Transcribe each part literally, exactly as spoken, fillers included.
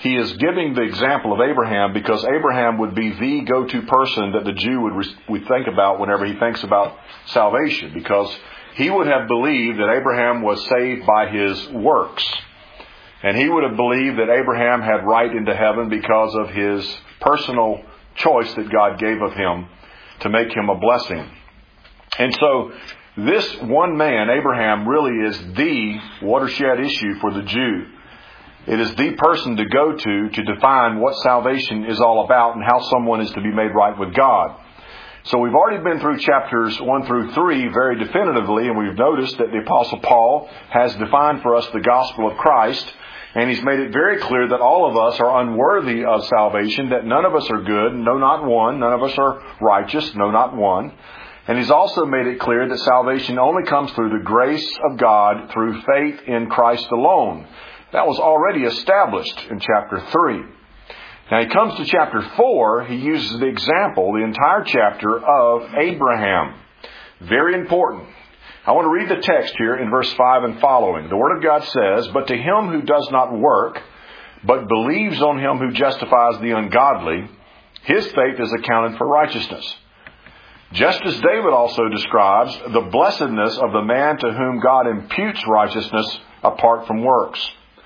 he is giving the example of Abraham because Abraham would be the go-to person that the Jew would, would think about whenever he thinks about salvation, because he would have believed that Abraham was saved by his works. And he would have believed that Abraham had right into heaven because of his personal choice that God gave of him to make him a blessing. And so this one man, Abraham, really is the watershed issue for the Jew. It is the person to go to to define what salvation is all about and how someone is to be made right with God. So we've already been through chapters one through three very definitively, and we've noticed that the Apostle Paul has defined for us the gospel of Christ, and he's made it very clear that all of us are unworthy of salvation, that none of us are good, no, not one. None of us are righteous, no, not one. And he's also made it clear that salvation only comes through the grace of God through faith in Christ alone. That was already established in chapter three. Now he comes to chapter four, he uses the example, the entire chapter, of Abraham. Very important. I want to read the text here in verse five and following. The Word of God says, "But to him who does not work, but believes on him who justifies the ungodly, his faith is accounted for righteousness. Just as David also describes the blessedness of the man to whom God imputes righteousness apart from works.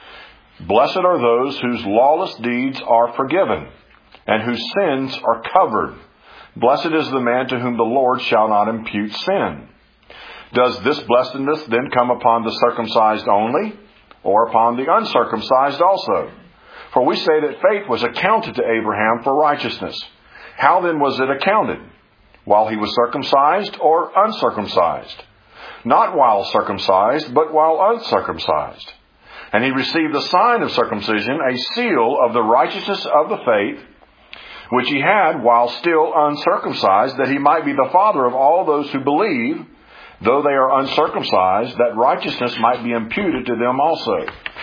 Blessed are those whose lawless deeds are forgiven, and whose sins are covered. Blessed is the man to whom the Lord shall not impute sin. Does this blessedness then come upon the circumcised only, or upon the uncircumcised also? For we say that faith was accounted to Abraham for righteousness. How then was it accounted? While he was circumcised or uncircumcised? Not while circumcised, but while uncircumcised. And he received the sign of circumcision, a seal of the righteousness of the faith, which he had while still uncircumcised, that he might be the father of all those who believe, though they are uncircumcised, that righteousness might be imputed to them also.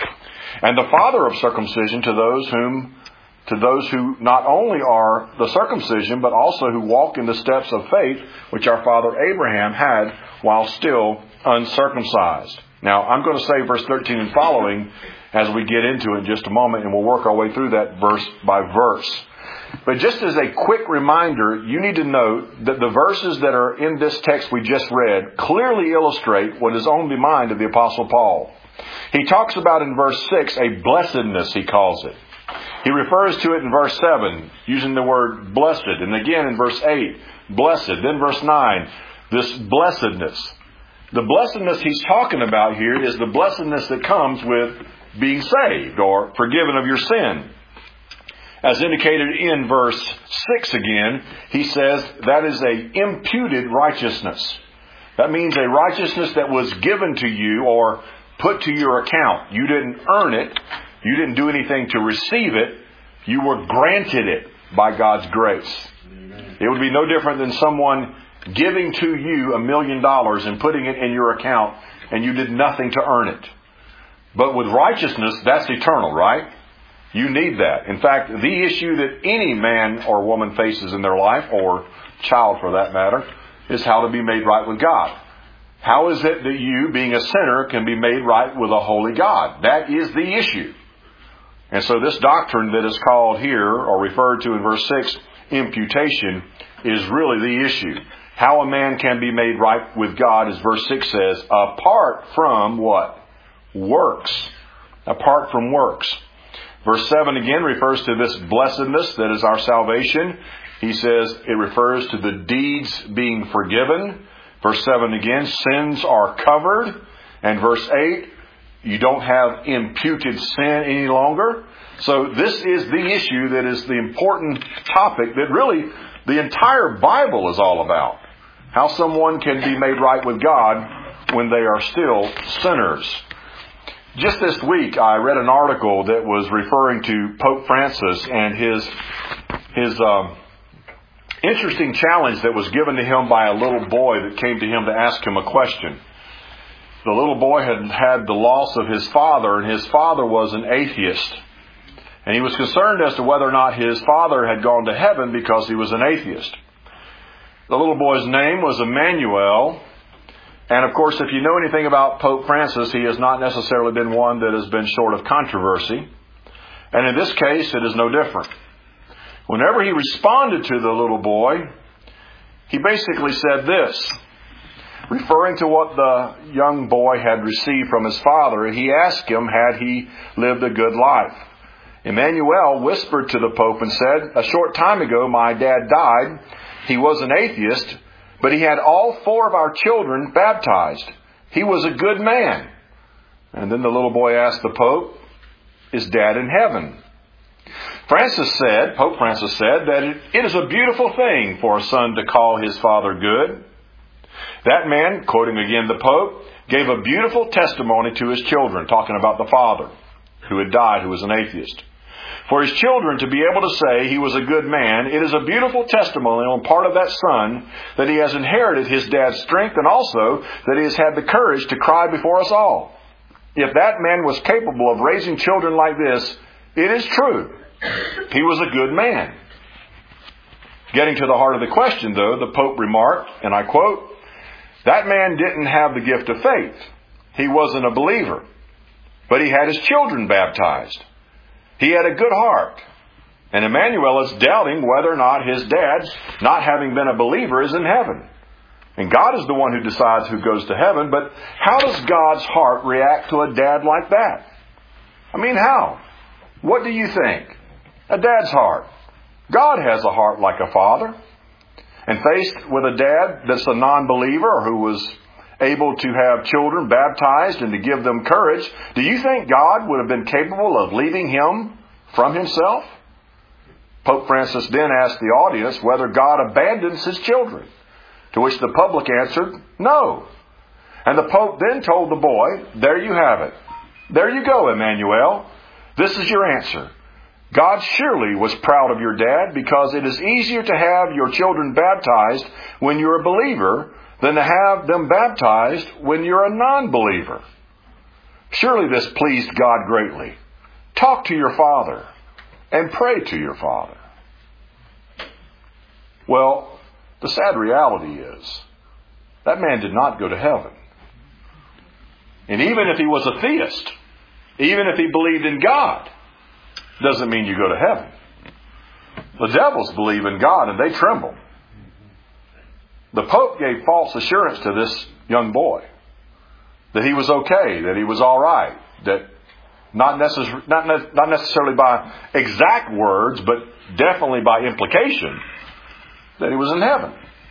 And the father of circumcision to those whom, to those who not only are the circumcision, but also who walk in the steps of faith, which our father Abraham had while still uncircumcised." Now, I'm going to say verse thirteen and following as we get into it in just a moment, and we'll work our way through that verse by verse. But just as a quick reminder, you need to note that the verses that are in this text we just read clearly illustrate what is on the mind of the Apostle Paul. He talks about in verse six a blessedness, he calls it. He refers to it in verse seven, using the word blessed. And again in verse eight, blessed. Then verse nine, this blessedness. The blessedness he's talking about here is the blessedness that comes with being saved or forgiven of your sin. As indicated in verse six again, he says that is a imputed righteousness. That means a righteousness that was given to you or put to your account. You didn't earn it. You didn't do anything to receive it. You were granted it by God's grace. Amen. It would be no different than someone giving to you a million dollars and putting it in your account, and you did nothing to earn it. But with righteousness, that's eternal, right? You need that. In fact, the issue that any man or woman faces in their life, or child for that matter, is how to be made right with God. How is it that you, being a sinner, can be made right with a holy God? That is the issue. And so this doctrine that is called here, or referred to in verse six, imputation, is really the issue. How a man can be made right with God, as verse six says, apart from what? Works. Apart from works. Verse seven again refers to this blessedness that is our salvation. He says it refers to the deeds being forgiven. Verse seven again, sins are covered. And verse eight, you don't have imputed sin any longer. So this is the issue that is the important topic that really the entire Bible is all about. How someone can be made right with God when they are still sinners. Just this week, I read an article that was referring to Pope Francis and his his um, interesting challenge that was given to him by a little boy that came to him to ask him a question. The little boy had had the loss of his father, and his father was an atheist. And he was concerned as to whether or not his father had gone to heaven because he was an atheist. The little boy's name was Emmanuel. And of course, if you know anything about Pope Francis, he has not necessarily been one that has been short of controversy. And in this case, it is no different. Whenever he responded to the little boy, he basically said this, referring to what the young boy had received from his father. He asked him, had he lived a good life? Emmanuel whispered to the Pope and said, a short time ago my dad died. He was an atheist, but he had all four of our children baptized. He was a good man. And then the little boy asked the Pope, is Dad in heaven? Francis said, Pope Francis said, that it, it is a beautiful thing for a son to call his father good. That man, quoting again the Pope, gave a beautiful testimony to his children, talking about the father who had died, who was an atheist. For his children to be able to say he was a good man, it is a beautiful testimony on part of that son that he has inherited his dad's strength and also that he has had the courage to cry before us all. If that man was capable of raising children like this, it is true. He was a good man. Getting to the heart of the question, though, the Pope remarked, and I quote, that man didn't have the gift of faith. He wasn't a believer. But he had his children baptized. He had a good heart. And Emmanuel is doubting whether or not his dad, not having been a believer, is in heaven. And God is the one who decides who goes to heaven. But how does God's heart react to a dad like that? I mean, how? What do you think? A dad's heart. God has a heart like a father. And faced with a dad that's a non-believer or who was able to have children baptized and to give them courage, do you think God would have been capable of leaving him from himself? Pope Francis then asked the audience whether God abandons his children, to which the public answered, no. And the Pope then told the boy, there you have it. There you go, Emmanuel. This is your answer. God surely was proud of your dad because it is easier to have your children baptized when you're a believer than to have them baptized when you're a non-believer. Surely this pleased God greatly. Talk to your father and pray to your father. Well, the sad reality is that man did not go to heaven. And even if he was a theist, even if he believed in God, doesn't mean you go to heaven. The devils believe in God and they tremble. The Pope gave false assurance to this young boy that he was okay, that he was all right, that not, necess- not, ne- not necessarily by exact words, but definitely by implication, that he was in heaven.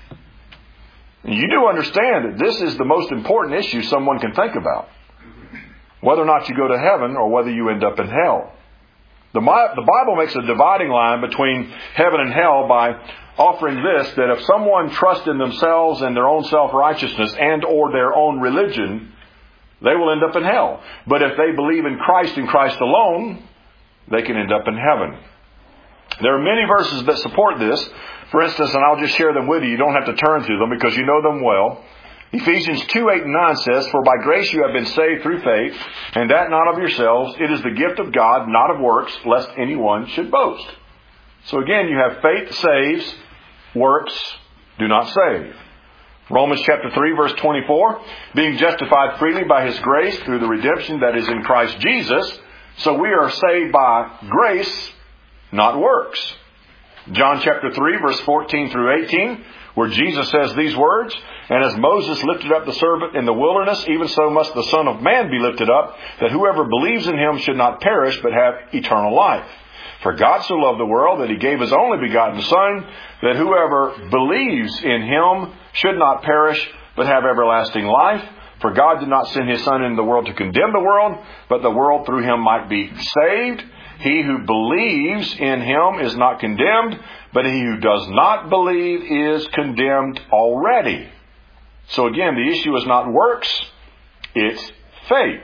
And you do understand that this is the most important issue someone can think about. Whether or not you go to heaven or whether you end up in hell. The Bible makes a dividing line between heaven and hell by offering this, that if someone trusts in themselves and their own self-righteousness and or their own religion, they will end up in hell. But if they believe in Christ and Christ alone, they can end up in heaven. There are many verses that support this. For instance, and I'll just share them with you. You don't have to turn to them because you know them well. Ephesians two, eight and nine says, for by grace you have been saved through faith, and that not of yourselves. It is the gift of God, not of works, lest anyone should boast. So again, you have faith saves, works do not save. Romans chapter three, verse twenty-four, being justified freely by His grace through the redemption that is in Christ Jesus. So we are saved by grace, not works. John chapter three, verse fourteen through eighteen, where Jesus says these words, and as Moses lifted up the serpent in the wilderness, even so must the Son of Man be lifted up, that whoever believes in Him should not perish, but have eternal life. For God so loved the world that He gave His only begotten Son, that whoever believes in Him should not perish, but have everlasting life. For God did not send His Son into the world to condemn the world, but the world through Him might be saved. He who believes in Him is not condemned, but he who does not believe is condemned already. So again, the issue is not works, it's faith.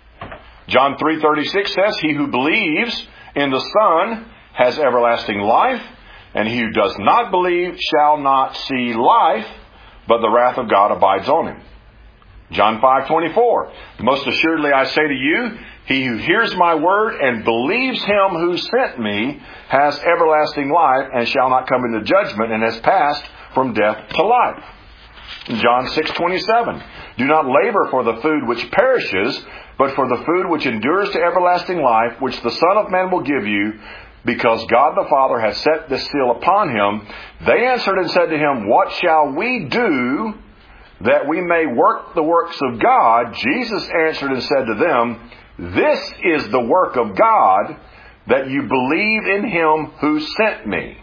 John three thirty-six says, he who believes in the Son has everlasting life, and he who does not believe shall not see life, but the wrath of God abides on him. John five twenty-four, most assuredly I say to you, he who hears my word and believes Him who sent me has everlasting life and shall not come into judgment and has passed from death to life. John six twenty-seven, do not labor for the food which perishes, but for the food which endures to everlasting life, which the Son of Man will give you, because God the Father has set this seal upon him. They answered and said to him, What shall we do that we may work the works of God? Jesus answered and said to them, This is the work of God, that you believe in him who sent me.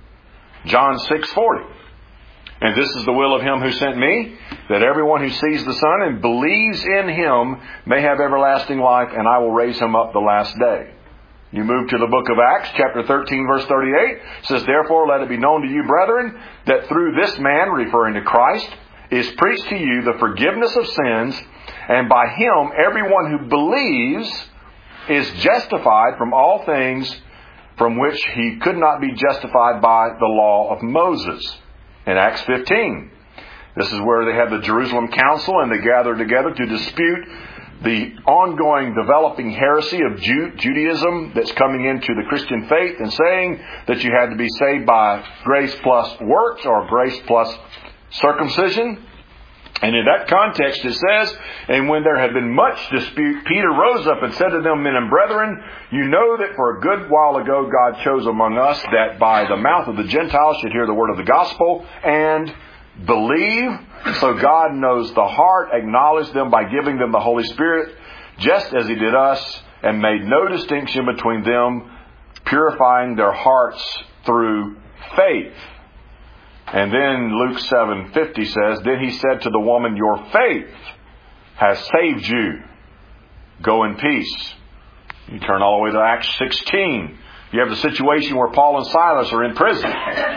John six forty. And this is the will of him who sent me, that everyone who sees the Son and believes in him may have everlasting life, and I will raise him up the last day. You move to the book of Acts, chapter thirteen, verse thirty-eight. It says, Therefore let it be known to you, brethren, that through this man, referring to Christ, is preached to you the forgiveness of sins, and by him everyone who believes is justified from all things from which he could not be justified by the law of Moses. In Acts fifteen, this is where they had the Jerusalem Council, and they gathered together to dispute the ongoing developing heresy of Ju- Judaism that's coming into the Christian faith, and saying that you had to be saved by grace plus works or grace plus circumcision. And in that context it says, And when there had been much dispute, Peter rose up and said to them, Men and brethren, you know that for a good while ago God chose among us that by the mouth of the Gentiles should hear the word of the gospel and believe. So God knows the heart, acknowledged them by giving them the Holy Spirit, just as he did us, and made no distinction between them, purifying their hearts through faith. And then Luke seven fifty says, Then he said to the woman, Your faith has saved you. Go in peace. You turn all the way to Acts sixteen. You have the situation where Paul and Silas are in prison.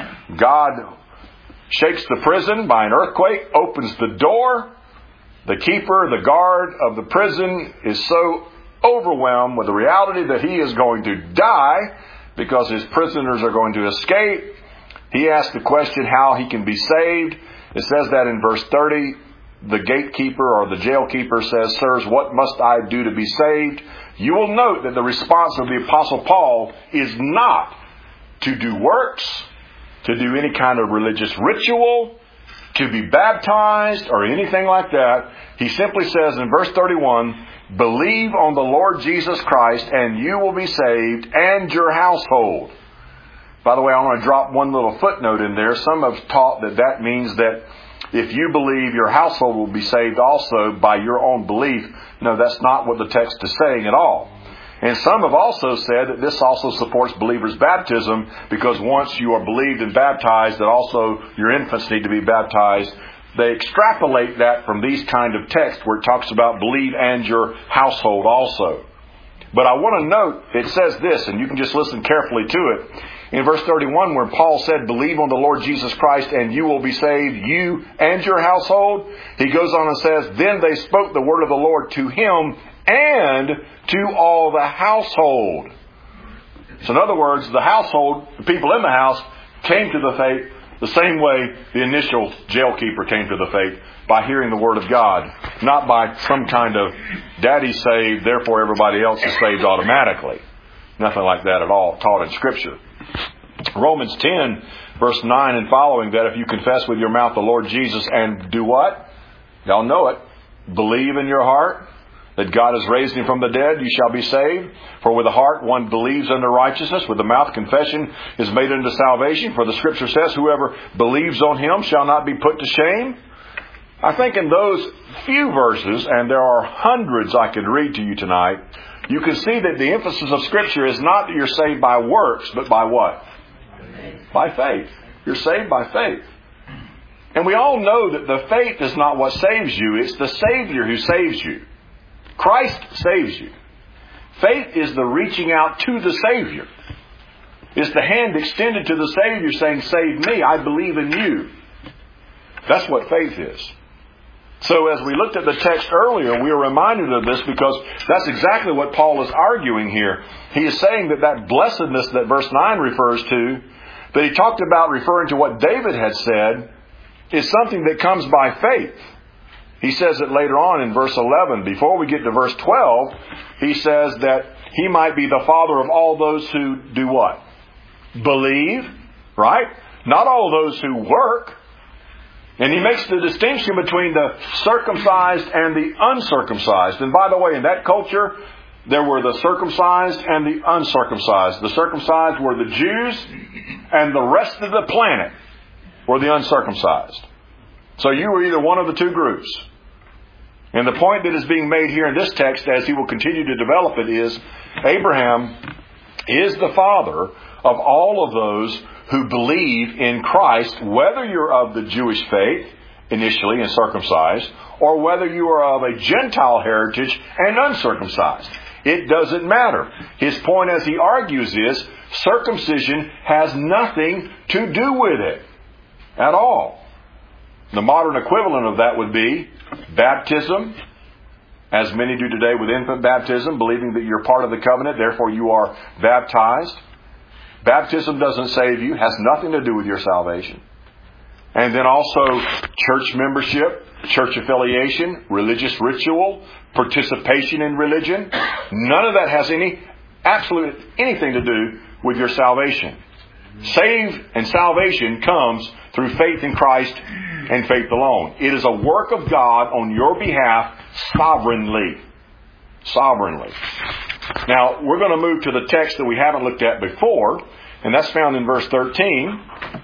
God shakes the prison by an earthquake, opens the door. The keeper, the guard of the prison is so overwhelmed with the reality that he is going to die because his prisoners are going to escape. He asks the question how he can be saved. It says that in verse thirty, the gatekeeper or the jailkeeper says, Sirs, what must I do to be saved? You will note that the response of the Apostle Paul is not to do works, to do any kind of religious ritual, to be baptized or anything like that. He simply says in verse thirty-one, Believe on the Lord Jesus Christ and you will be saved and your household. By the way, I want to drop one little footnote in there. Some have taught that that means that if you believe, your household will be saved also by your own belief. No, that's not what the text is saying at all. And some have also said that this also supports believers' baptism, because once you are believed and baptized, that also your infants need to be baptized. They extrapolate that from these kind of texts where it talks about believe and your household also. But I want to note, it says this, and you can just listen carefully to it. In verse thirty-one, where Paul said, Believe on the Lord Jesus Christ and you will be saved, you and your household. He goes on and says, Then they spoke the word of the Lord to him and to all the household. So in other words, the household, the people in the house, came to the faith the same way the initial jailkeeper came to the faith, by hearing the word of God, not by some kind of daddy saved, therefore everybody else is saved automatically. Nothing like that at all taught in Scripture. Romans ten, verse nine and following, that if you confess with your mouth the Lord Jesus and do what? Y'all know it. Believe in your heart that God has raised him from the dead, you shall be saved. For with the heart one believes unto righteousness, with the mouth confession is made unto salvation. For the Scripture says, Whoever believes on him shall not be put to shame. I think in those few verses, and there are hundreds I could read to you tonight, you can see that the emphasis of Scripture is not that you're saved by works, but by what? By faith. You're saved by faith. And we all know that the faith is not what saves you. It's the Savior who saves you. Christ saves you. Faith is the reaching out to the Savior. It's the hand extended to the Savior saying, Save me, I believe in you. That's what faith is. So as we looked at the text earlier, we are reminded of this because that's exactly what Paul is arguing here. He is saying that that blessedness that verse nine refers to, that he talked about referring to what David had said, is something that comes by faith. He says it later on in verse eleven. Before we get to verse twelve, he says that he might be the father of all those who do what? Believe, right? Not all those who work. And he makes the distinction between the circumcised and the uncircumcised. And by the way, in that culture, there were the circumcised and the uncircumcised. The circumcised were the Jews, and the rest of the planet were the uncircumcised. So you were either one of the two groups. And the point that is being made here in this text, as he will continue to develop it, is Abraham is the father of all of those who believe in Christ, whether you're of the Jewish faith, initially and circumcised, or whether you are of a Gentile heritage and uncircumcised. It doesn't matter. His point, as he argues, is circumcision has nothing to do with it at all. The modern equivalent of that would be baptism, as many do today with infant baptism, believing that you're part of the covenant, therefore you are baptized. Baptism doesn't save you, has nothing to do with your salvation. And then also church membership, church affiliation, religious ritual, participation in religion. None of that has any, absolute anything to do with your salvation. Save and salvation comes through faith in Christ and faith alone. It is a work of God on your behalf sovereignly. Sovereignly. Now, we're going to move to the text that we haven't looked at before, and that's found in verse thirteen.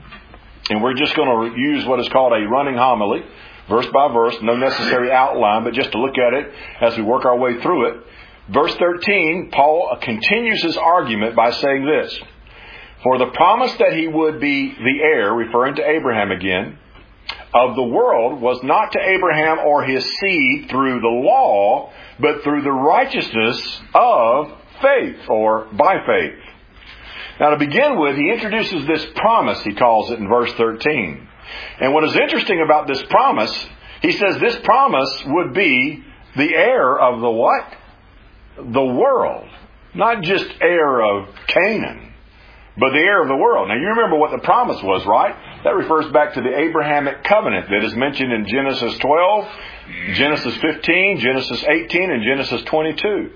And we're just going to use what is called a running homily, verse by verse, no necessary outline, but just to look at it as we work our way through it. Verse thirteen, Paul continues his argument by saying this: for the promise that he would be the heir, referring to Abraham again, of the world was not to Abraham or his seed through the law, but through the righteousness of faith, or by faith. Now, to begin with, he introduces this promise, he calls it in verse thirteen. And what is interesting about this promise, he says this promise would be the heir of the what? The world. Not just heir of Canaan, but the heir of the world. Now, you remember what the promise was, right? That refers back to the Abrahamic covenant that is mentioned in Genesis twelve, Genesis fifteen, Genesis eighteen, and Genesis twenty-two.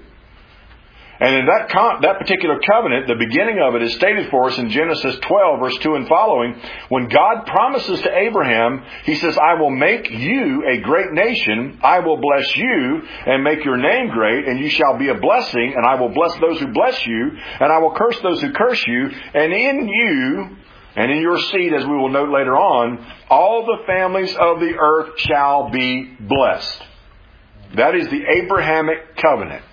And in that con- that particular covenant, the beginning of it is stated for us in Genesis twelve, verse two and following. When God promises to Abraham, He says, I will make you a great nation. I will bless you and make your name great, and you shall be a blessing. And I will bless those who bless you, and I will curse those who curse you. And in you, and in your seed, as we will note later on, all the families of the earth shall be blessed. That is the Abrahamic covenant.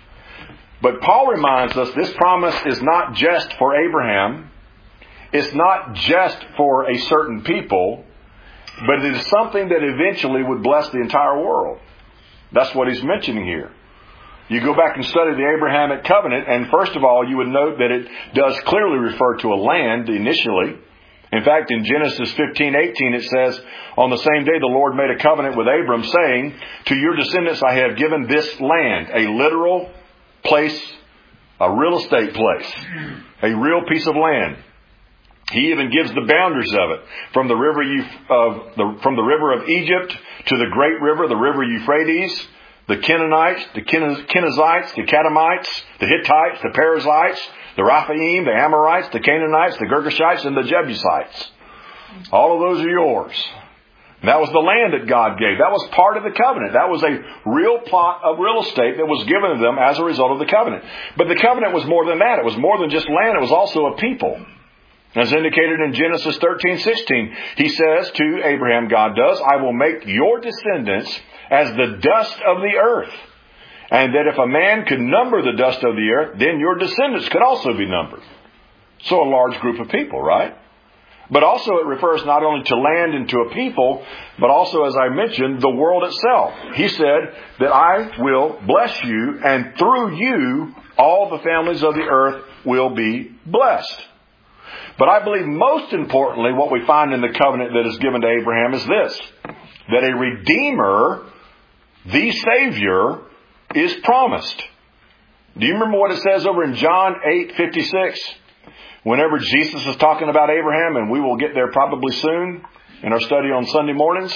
But Paul reminds us this promise is not just for Abraham. It's not just for a certain people. But it is something that eventually would bless the entire world. That's what he's mentioning here. You go back and study the Abrahamic covenant, and first of all, you would note that it does clearly refer to a land initially. In fact, in Genesis fifteen eighteen, it says, on the same day the Lord made a covenant with Abram, saying, to your descendants I have given this land, a literal place, a real estate place, a real piece of land. He even gives the boundaries of it, from the river of the from the river of Egypt to the great river, the river Euphrates, the Canaanites, the Kenizzites, the Kadamites, the Hittites, the Perizzites, the Rephaim, the Amorites, the Canaanites, the Girgashites, and the Jebusites. All of those are yours. And that was the land that God gave. That was part of the covenant. That was a real plot of real estate that was given to them as a result of the covenant. But the covenant was more than that. It was more than just land. It was also a people. As indicated in Genesis thirteen sixteen, He says to Abraham, God does, I will make your descendants as the dust of the earth. And that if a man could number the dust of the earth, then your descendants could also be numbered. So a large group of people, right? But also it refers not only to land and to a people, but also, as I mentioned, the world itself. He said that I will bless you, and through you all the families of the earth will be blessed. But I believe most importantly what we find in the covenant that is given to Abraham is this: that a Redeemer, the Savior, is promised. Do you remember what it says over in John eight fifty-six? Whenever Jesus is talking about Abraham, and we will get there probably soon in our study on Sunday mornings,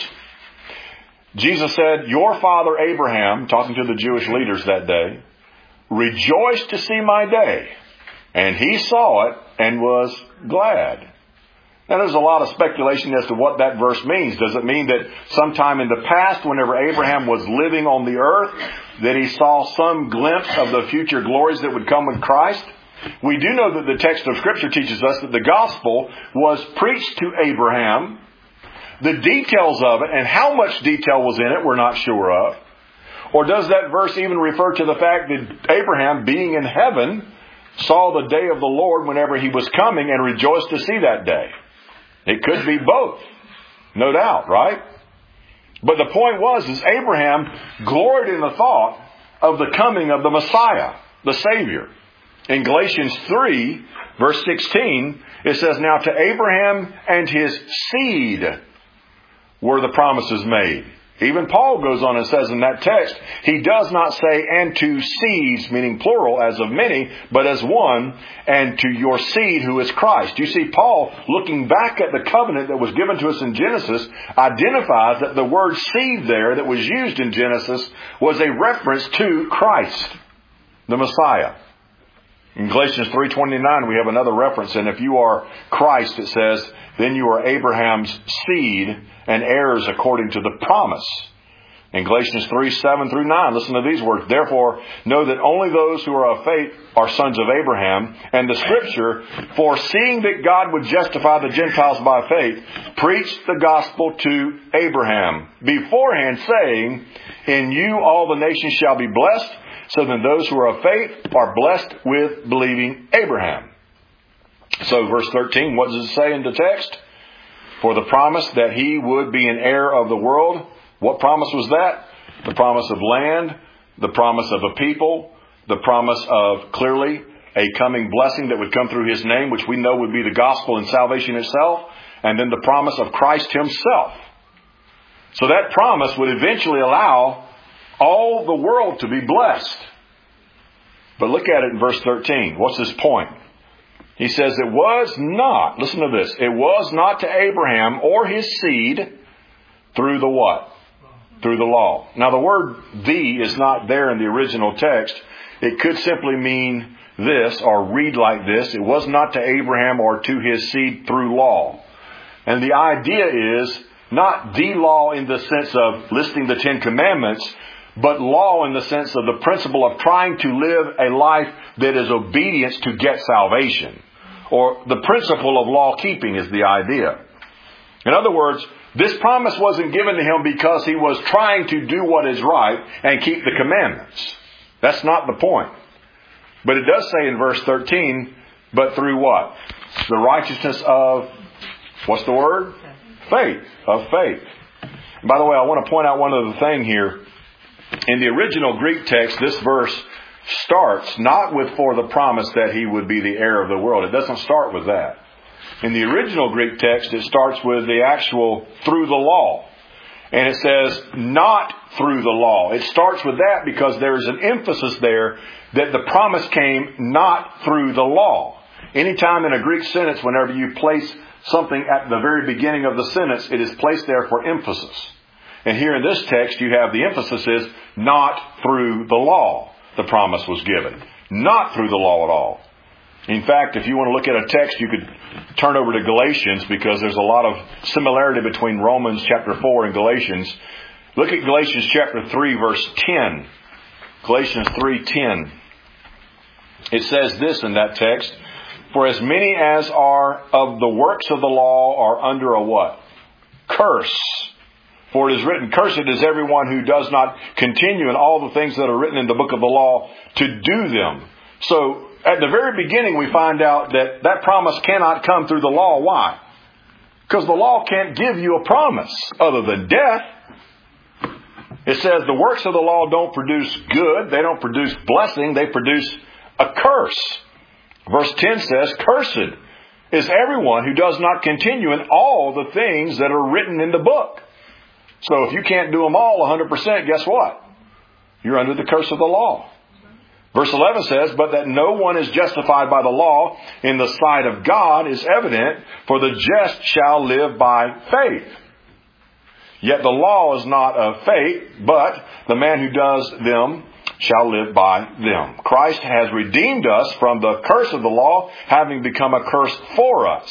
Jesus said, your father Abraham, talking to the Jewish leaders that day, rejoiced to see my day. And he saw it and was glad. Now, there's a lot of speculation as to what that verse means. Does it mean that sometime in the past, whenever Abraham was living on the earth, that he saw some glimpse of the future glories that would come with Christ? We do know that the text of Scripture teaches us that the gospel was preached to Abraham. The details of it and how much detail was in it, we're not sure of. Or does that verse even refer to the fact that Abraham, being in heaven, saw the day of the Lord whenever he was coming and rejoiced to see that day? It could be both. No doubt, right? But the point was, is Abraham gloried in the thought of the coming of the Messiah, the Savior. In Galatians three, verse sixteen, it says, "Now to Abraham and his seed were the promises made." Even Paul goes on and says in that text, he does not say, "and to seeds," meaning plural, as of many, but as one, "and to your seed who is Christ." You see, Paul, looking back at the covenant that was given to us in Genesis, identifies that the word seed there that was used in Genesis was a reference to Christ, the Messiah. In Galatians three twenty-nine, we have another reference, and if you are Christ, it says, "Then you are Abraham's seed and heirs according to the promise." In Galatians three seven through nine, listen to these words. "Therefore, know that only those who are of faith are sons of Abraham. And the Scripture, foreseeing that God would justify the Gentiles by faith, preached the gospel to Abraham, beforehand saying, in you all the nations shall be blessed. So then those who are of faith are blessed with believing Abraham." So verse thirteen, what does it say in the text? For the promise that he would be an heir of the world. What promise was that? The promise of land, the promise of a people, the promise of clearly a coming blessing that would come through his name, which we know would be the gospel and salvation itself, and then the promise of Christ himself. So that promise would eventually allow all the world to be blessed. But look at it in verse thirteen. What's his point? He says it was not, listen to this, it was not to Abraham or his seed through the what? Through the law. Now the word "the" is not there in the original text. It could simply mean this or read like this. It was not to Abraham or to his seed through law. And the idea is not the law in the sense of listing the Ten Commandments, but law in the sense of the principle of trying to live a life that is obedience to get salvation. Or the principle of law keeping is the idea. In other words, this promise wasn't given to him because he was trying to do what is right and keep the commandments. That's not the point. But it does say in verse thirteen, but through what? The righteousness of, what's the word? Faith. Of faith. And by the way, I want to point out one other thing here. In the original Greek text, this verse starts not with "for the promise that he would be the heir of the world." It doesn't start with that. In the original Greek text, it starts with the actual "through the law." And it says "not through the law." It starts with that because there is an emphasis there that the promise came not through the law. Anytime in a Greek sentence, whenever you place something at the very beginning of the sentence, it is placed there for emphasis. And here in this text, you have the emphasis is not through the law. The promise was given. Not through the law at all. In fact, if you want to look at a text, you could turn over to Galatians because there's a lot of similarity between Romans chapter four and Galatians. Look at Galatians chapter three, verse ten. Galatians three ten. It says this in that text, "For as many as are of the works of the law are under a" what? "Curse. For it is written, cursed is everyone who does not continue in all the things that are written in the book of the law to do them." So at the very beginning we find out that that promise cannot come through the law. Why? Because the law can't give you a promise other than death. It says the works of the law don't produce good. They don't produce blessing. They produce a curse. Verse ten says, "Cursed is everyone who does not continue in all the things that are written in the book." So if you can't do them all one hundred percent, guess what? You're under the curse of the law. Verse eleven says, "But that no one is justified by the law in the sight of God is evident, for the just shall live by faith. Yet the law is not of faith, but the man who does them shall live by them." Christ has redeemed us from the curse of the law, having become a curse for us.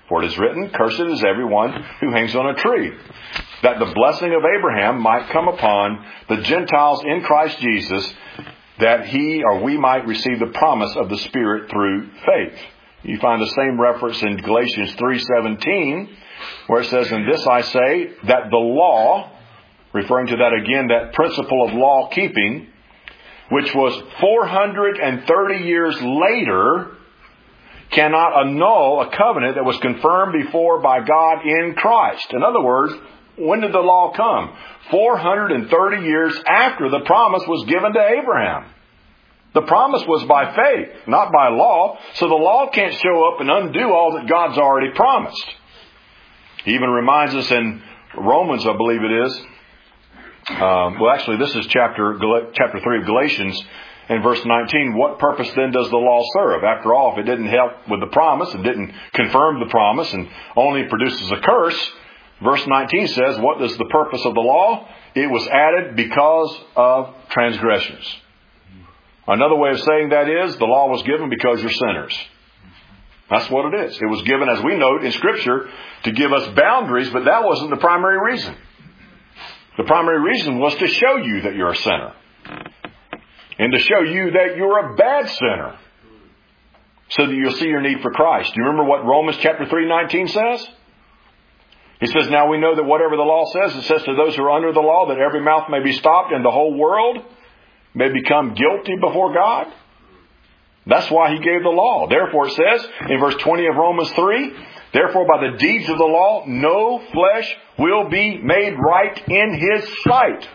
For it is written, cursed is everyone who hangs on a tree, that the blessing of Abraham might come upon the Gentiles in Christ Jesus, that he or we might receive the promise of the Spirit through faith. You find the same reference in Galatians three seventeen, where it says, "And this I say, that the law," referring to that again, that principle of law keeping, which was four hundred thirty years later, cannot annul a covenant that was confirmed before by God in Christ. In other words, when did the law come? four hundred thirty years after the promise was given to Abraham. The promise was by faith, not by law. So the law can't show up and undo all that God's already promised. He even reminds us in Romans, I believe it is. Um, well, actually, this is chapter chapter three of Galatians. In verse nineteen, what purpose then does the law serve? After all, if it didn't help with the promise, it didn't confirm the promise, and only produces a curse, verse nineteen says, what is the purpose of the law? It was added because of transgressions. Another way of saying that is, the law was given because you're sinners. That's what it is. It was given, as we note in Scripture, to give us boundaries, but that wasn't the primary reason. The primary reason was to show you that you're a sinner. And to show you that you're a bad sinner. So that you'll see your need for Christ. Do you remember what Romans chapter three nineteen says? He says, now we know that whatever the law says, it says to those who are under the law, that every mouth may be stopped and the whole world may become guilty before God. That's why he gave the law. Therefore it says in verse twenty of Romans three, therefore by the deeds of the law, no flesh will be made right in his sight.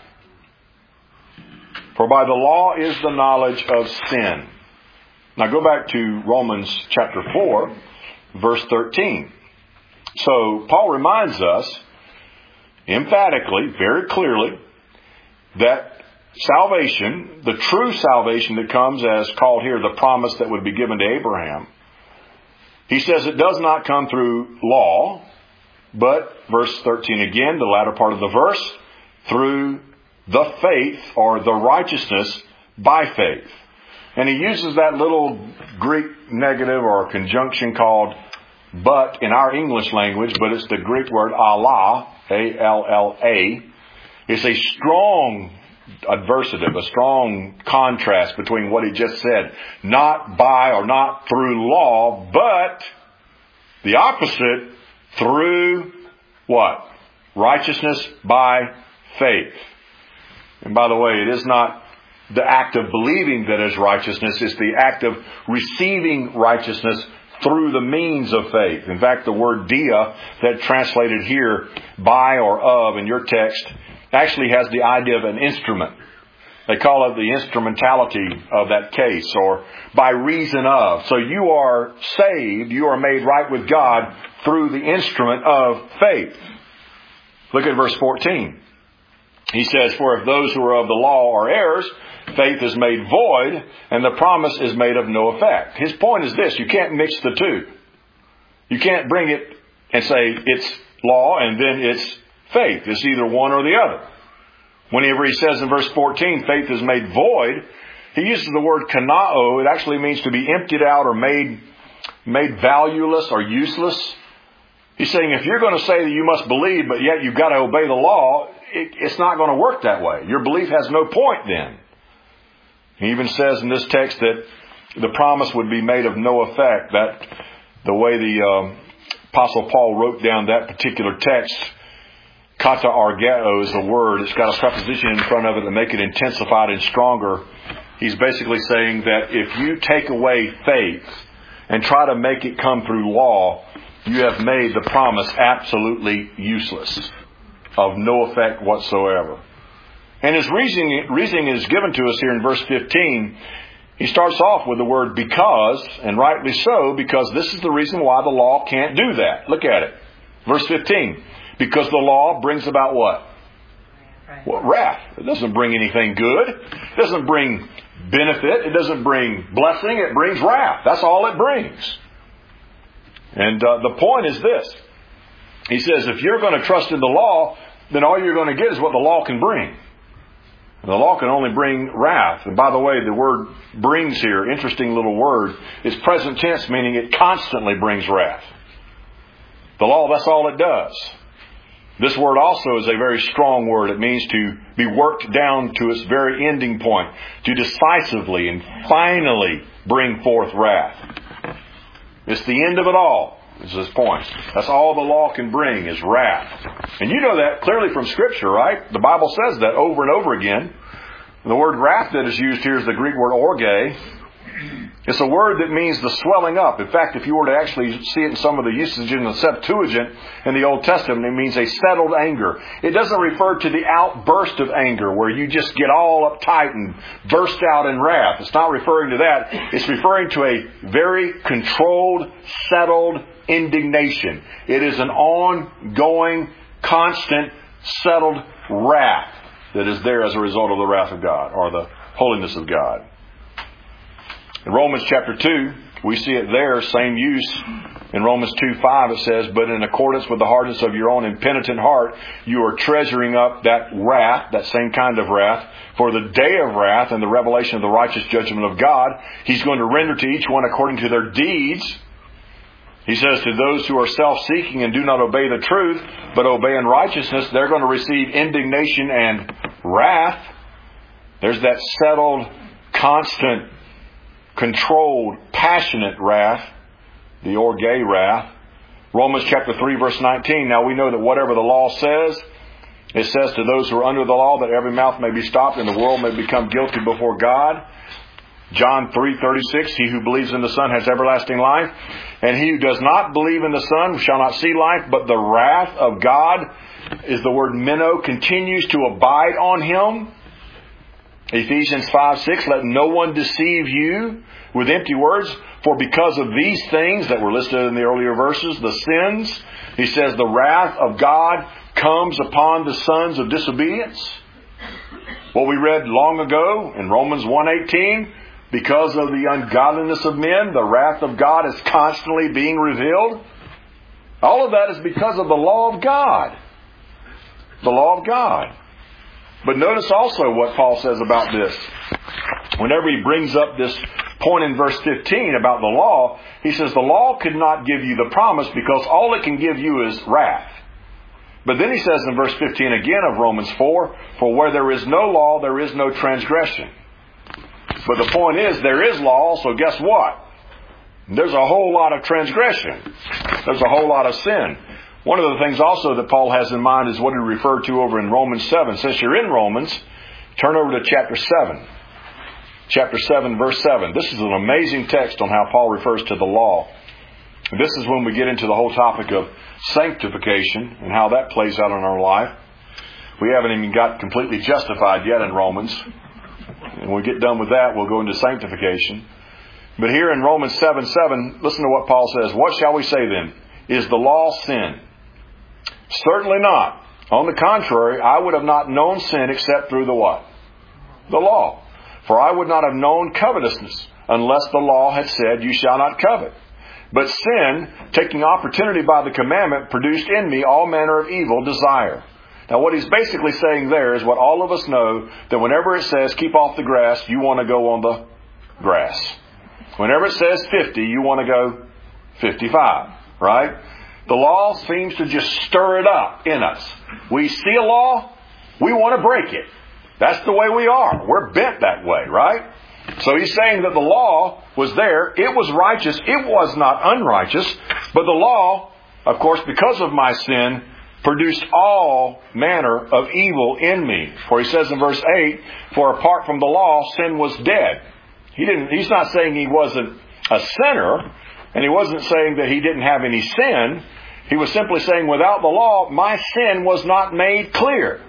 For by the law is the knowledge of sin. Now go back to Romans chapter four, verse thirteen. So Paul reminds us emphatically, very clearly, that salvation, the true salvation that comes as called here the promise that would be given to Abraham, he says it does not come through law, but, verse thirteen again, the latter part of the verse, through the faith or the righteousness by faith. And he uses that little Greek negative or conjunction called but in our English language, but it's the Greek word Allah, A L L A. It's a strong adversative, a strong contrast between what he just said. Not by or not through law, but the opposite, through what? Righteousness by faith. And by the way, it is not the act of believing that is righteousness. It's the act of receiving righteousness through the means of faith. In fact, the word dia that translated here by or of in your text actually has the idea of an instrument. They call it the instrumentality of that case, or by reason of. So you are saved, you are made right with God through the instrument of faith. Look at verse fourteen. He says, for if those who are of the law are heirs, faith is made void, and the promise is made of no effect. His point is this: you can't mix the two. You can't bring it and say it's law and then it's faith. It's either one or the other. Whenever he says in verse fourteen, faith is made void, he uses the word kanao. It actually means to be emptied out or made, made valueless or useless. He's saying if you're going to say that you must believe, but yet you've got to obey the law, it, it's not going to work that way. Your belief has no point then. He even says in this text that the promise would be made of no effect. That the way the um, Apostle Paul wrote down that particular text, kata argeo is the word. It's got a preposition in front of it that make it intensified and stronger. He's basically saying that if you take away faith and try to make it come through law, you have made the promise absolutely useless, of no effect whatsoever. And his reasoning, reasoning is given to us here in verse fifteen. He starts off with the word because, and rightly so, because this is the reason why the law can't do that. Look at it. Verse fifteen. Because the law brings about what? Wrath. Well, wrath. It doesn't bring anything good. It doesn't bring benefit. It doesn't bring blessing. It brings wrath. That's all it brings. And uh, the point is this. He says if you're going to trust in the law, then all you're going to get is what the law can bring. The law can only bring wrath. And by the way, the word brings here, interesting little word, is present tense, meaning it constantly brings wrath. The law, that's all it does. This word also is a very strong word. It means to be worked down to its very ending point, to decisively and finally bring forth wrath. It's the end of it all, is this point. That's all the law can bring, is wrath. And you know that clearly from Scripture, right? The Bible says that over and over again. The word wrath that is used here is the Greek word orge. It's a word that means the swelling up. In fact, if you were to actually see it in some of the usage in the Septuagint in the Old Testament, it means a settled anger. It doesn't refer to the outburst of anger where you just get all uptight and burst out in wrath. It's not referring to that. It's referring to a very controlled, settled indignation. It is an ongoing, constant, settled wrath that is there as a result of the wrath of God or the holiness of God. In Romans chapter two, we see it there, same use. In Romans two five it says, "But in accordance with the hardness of your own impenitent heart, you are treasuring up that wrath," that same kind of wrath, "for the day of wrath and the revelation of the righteous judgment of God. He's going to render to each one according to their deeds." He says, "To those who are self-seeking and do not obey the truth, but obey in righteousness, they're going to receive indignation and wrath." There's that settled, constant, controlled, passionate wrath, the orge wrath. Romans chapter three verse nineteen, "Now we know that whatever the law says, it says to those who are under the law that every mouth may be stopped and the world may become guilty before God." John three thirty-six, "He who believes in the Son has everlasting life, and he who does not believe in the Son shall not see life, but the wrath of God," is the word minnow, "continues to abide on him." Ephesians five six, "Let no one deceive you with empty words, for because of these things," that were listed in the earlier verses, the sins, he says, "the wrath of God comes upon the sons of disobedience." What we read long ago in Romans one eighteen, because of the ungodliness of men, the wrath of God is constantly being revealed. All of that is because of the law of God. The law of God. But notice also what Paul says about this. Whenever he brings up this point in verse fifteen about the law, he says the law could not give you the promise because all it can give you is wrath. But then he says in verse fifteen again of Romans four, "For where there is no law, there is no transgression." But the point is, there is law, so guess what? There's a whole lot of transgression. There's a whole lot of sin. One of the things also that Paul has in mind is what he referred to over in Romans seven. Since you're in Romans, turn over to chapter seven. Chapter seven, verse seven. This is an amazing text on how Paul refers to the law. This is when we get into the whole topic of sanctification and how that plays out in our life. We haven't even got completely justified yet in Romans. And when we get done with that, we'll go into sanctification. But here in Romans seven seven, listen to what Paul says. "What shall we say then? Is the law sin? Certainly not. On the contrary, I would have not known sin except through the what? The law. For I would not have known covetousness unless the law had said, 'You shall not covet.' But sin, taking opportunity by the commandment, produced in me all manner of evil desire." Now what he's basically saying there is what all of us know, that whenever it says keep off the grass, you want to go on the grass. Whenever it says fifty, you want to go fifty-five, right? The law seems to just stir it up in us. We see a law, we want to break it. That's the way we are. We're bent that way, right? So he's saying that the law was there. It was righteous. It was not unrighteous. But the law, of course, because of my sin, produced all manner of evil in me. For he says in verse eight, "For apart from the law, sin was dead." He didn't, he's not saying he wasn't a sinner, and he wasn't saying that he didn't have any sin. He was simply saying without the law, my sin was not made clear.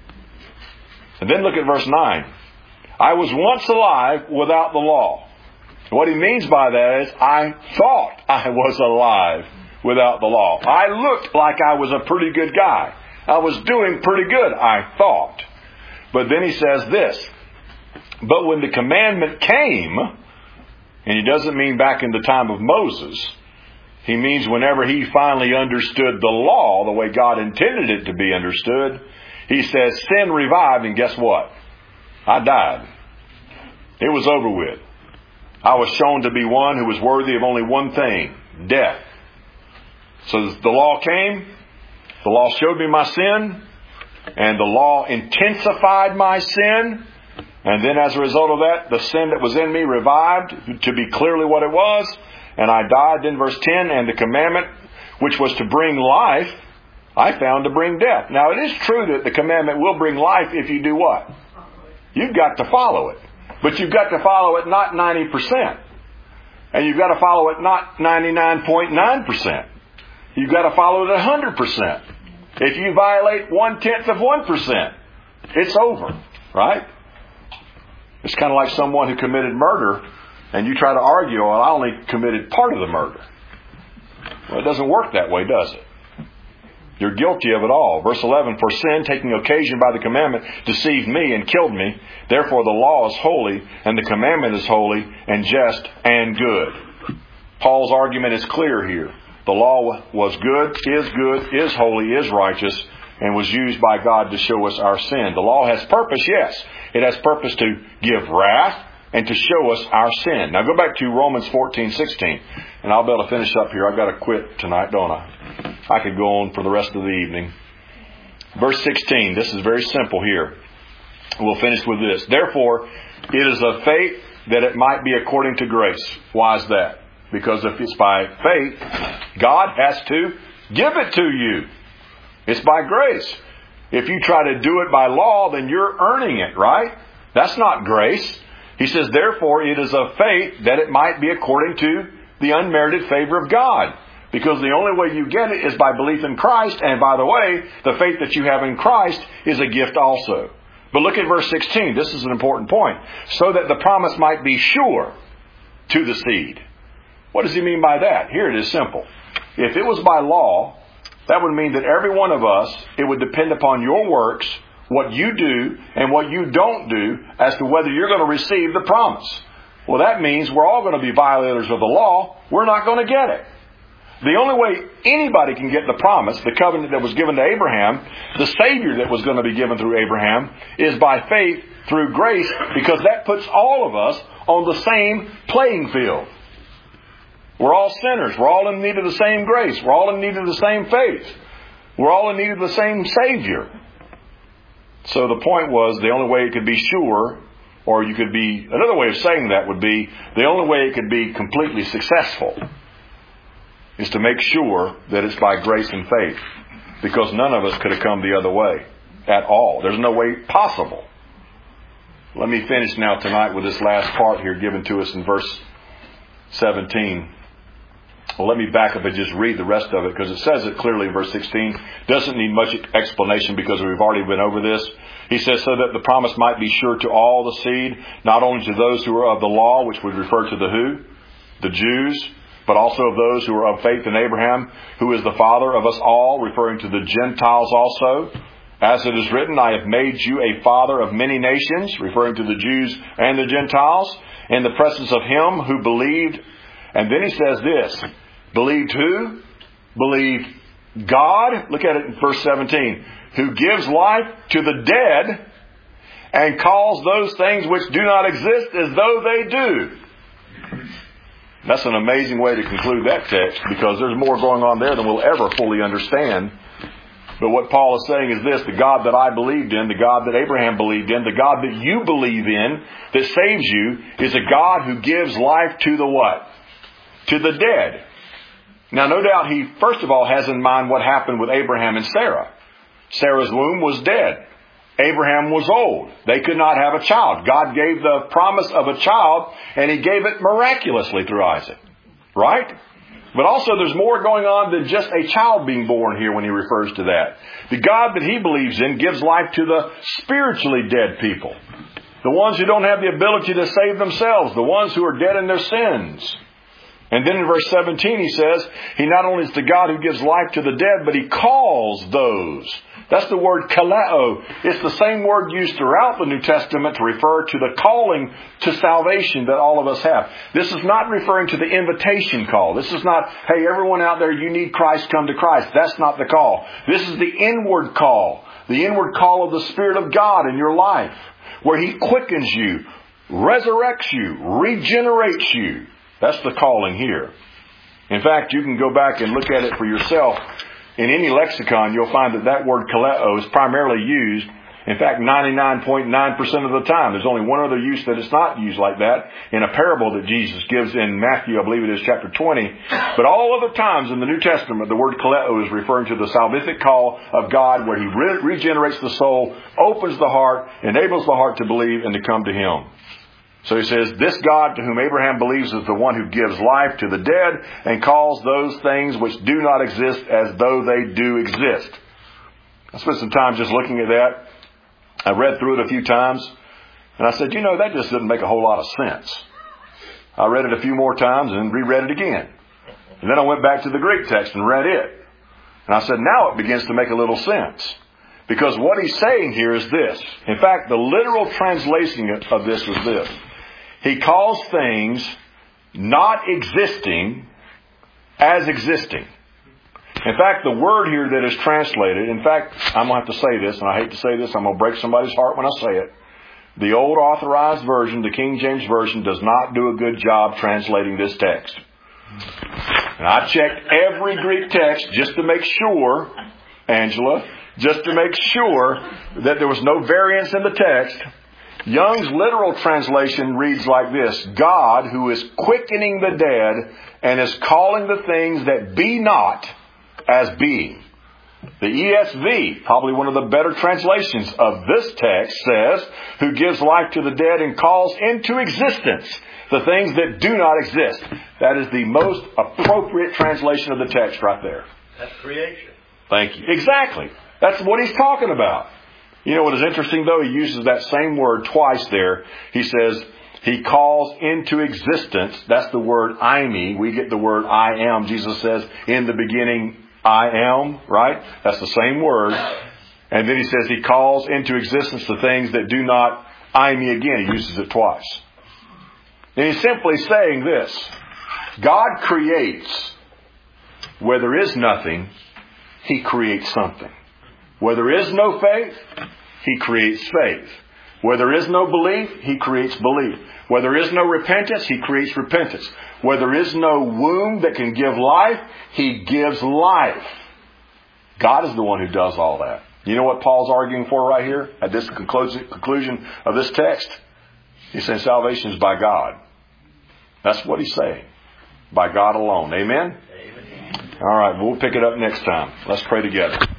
And then look at verse nine. "I was once alive without the law." What he means by that is, I thought I was alive without the law. I looked like I was a pretty good guy. I was doing pretty good, I thought. But then he says this, "But when the commandment came," and he doesn't mean back in the time of Moses. He means whenever he finally understood the law the way God intended it to be understood. He says, sin revived, and guess what? I died. It was over with. I was shown to be one who was worthy of only one thing, death. So the law came, the law showed me my sin, and the law intensified my sin. And then as a result of that, the sin that was in me revived to be clearly what it was. And I died. Then verse ten, and the commandment which was to bring life, I found to bring death. Now it is true that the commandment will bring life if you do what? You've got to follow it. But you've got to follow it not ninety percent. And you've got to follow it not ninety-nine point nine percent. You've got to follow it one hundred percent. If you violate one-tenth of one percent, it's over. Right? It's kind of like someone who committed murder and you try to argue, well, I only committed part of the murder. Well, it doesn't work that way, does it? You're guilty of it all. Verse eleven, for sin, taking occasion by the commandment, deceived me and killed me. Therefore the law is holy, and the commandment is holy, and just, and good. Paul's argument is clear here. The law was good, is good, is holy, is righteous, and was used by God to show us our sin. The law has purpose, yes. It has purpose to give wrath and to show us our sin. Now go back to Romans fourteen sixteen, and I'll be able to finish up here. I've got to quit tonight, don't I? I could go on for the rest of the evening. Verse sixteen, this is very simple here. We'll finish with this. Therefore, it is of faith that it might be according to grace. Why is that? Because if it's by faith, God has to give it to you. It's by grace. If you try to do it by law, then you're earning it, right? That's not grace. He says, therefore, it is of faith that it might be according to the unmerited favor of God. Because the only way you get it is by belief in Christ. And by the way, the faith that you have in Christ is a gift also. But look at verse sixteen. This is an important point. So that the promise might be sure to the seed. What does he mean by that? Here it is simple. If it was by law, that would mean that every one of us, it would depend upon your works, what you do and what you don't do, as to whether you're going to receive the promise. Well, that means we're all going to be violators of the law. We're not going to get it. The only way anybody can get the promise, the covenant that was given to Abraham, the Savior that was going to be given through Abraham, is by faith through grace, because that puts all of us on the same playing field. We're all sinners. We're all in need of the same grace. We're all in need of the same faith. We're all in need of the same Savior. So the point was, the only way it could be sure, or you could be, another way of saying that would be, the only way it could be completely successful is to make sure that it's by grace and faith. Because none of us could have come the other way at all. There's no way possible. Let me finish now tonight with this last part here given to us in verse seventeen. Well, let me back up and just read the rest of it, because it says it clearly in verse sixteen. Doesn't need much explanation because we've already been over this. He says, so that the promise might be sure to all the seed, not only to those who are of the law, which would refer to the who? The Jews, but also of those who are of faith in Abraham, who is the father of us all, referring to the Gentiles also. As it is written, I have made you a father of many nations, referring to the Jews and the Gentiles, in the presence of him who believed. And then he says this, believed who? Believed God. Look at it in verse seventeen. Who gives life to the dead and calls those things which do not exist as though they do. That's an amazing way to conclude that text, because there's more going on there than we'll ever fully understand. But what Paul is saying is this: the God that I believed in, the God that Abraham believed in, the God that you believe in, that saves you, is a God who gives life to the what? To the dead. Now, no doubt he, first of all, has in mind what happened with Abraham and Sarah. Sarah's womb was dead. Abraham was old. They could not have a child. God gave the promise of a child, and he gave it miraculously through Isaac. Right? But also there's more going on than just a child being born here when he refers to that. The God that he believes in gives life to the spiritually dead people. The ones who don't have the ability to save themselves. The ones who are dead in their sins. And then in verse seventeen he says, he not only is the God who gives life to the dead, but he calls those. That's the word kaleo. It's the same word used throughout the New Testament to refer to the calling to salvation that all of us have. This is not referring to the invitation call. This is not, hey, everyone out there, you need Christ, come to Christ. That's not the call. This is the inward call. The inward call of the Spirit of God in your life, where he quickens you, resurrects you, regenerates you. That's the calling here. In fact, you can go back and look at it for yourself. In any lexicon, you'll find that that word kaleo is primarily used. In fact, ninety-nine point nine percent of the time. There's only one other use that it's not used like that in a parable that Jesus gives in Matthew, I believe it is chapter twenty. But all other times in the New Testament, the word kaleo is referring to the salvific call of God, where He re- regenerates the soul, opens the heart, enables the heart to believe and to come to Him. So He says, this God to whom Abraham believes is the one who gives life to the dead and calls those things which do not exist as though they do exist. I spent some time just looking at that. I read through it a few times, and I said, you know, that just doesn't make a whole lot of sense. I read it a few more times and reread it again. And then I went back to the Greek text and read it. And I said, now it begins to make a little sense. Because what he's saying here is this. In fact, the literal translation of this was this. He calls things not existing as existing. In fact, the word here that is translated, in fact, I'm going to have to say this, and I hate to say this, I'm going to break somebody's heart when I say it. The old authorized version, the King James Version, does not do a good job translating this text. And I checked every Greek text just to make sure, Angela, just to make sure that there was no variance in the text. Young's literal translation reads like this: God, who is quickening the dead and is calling the things that be not as being. The E S V, probably one of the better translations of this text, says, who gives life to the dead and calls into existence the things that do not exist. That is the most appropriate translation of the text right there. That's creation. Thank you. Exactly. That's what he's talking about. You know what is interesting, though? He uses that same word twice there. He says, He calls into existence. That's the word eimi. We get the word I am. Jesus says, in the beginning, I am, right? That's the same word. And then he says He calls into existence the things that do not eimi again. He uses it twice. And he's simply saying this: God creates. Where there is nothing, He creates something. Where there is no faith, He creates faith. Where there is no belief, He creates belief. Where there is no repentance, He creates repentance. Where there is no womb that can give life, He gives life. God is the one who does all that. You know what Paul's arguing for right here at this conclusion of this text? He's saying salvation is by God. That's what he's saying. By God alone. Amen? Amen. All right, we'll pick it up next time. Let's pray together.